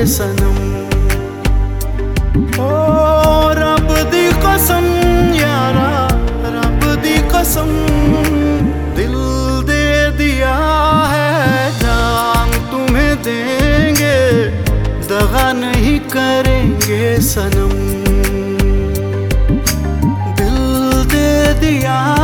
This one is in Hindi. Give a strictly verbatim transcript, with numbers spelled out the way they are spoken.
सनम। ओ रब दी कसम यारा, रब दी कसम, दिल दे दिया है जान तुम्हें देंगे, दगा नहीं करेंगे सनम। दिल दे दिया